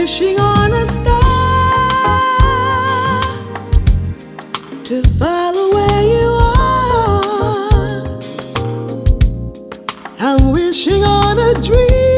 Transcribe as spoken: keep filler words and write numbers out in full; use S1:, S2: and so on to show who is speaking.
S1: wishing on a star to follow where you are. I'm wishing on a dream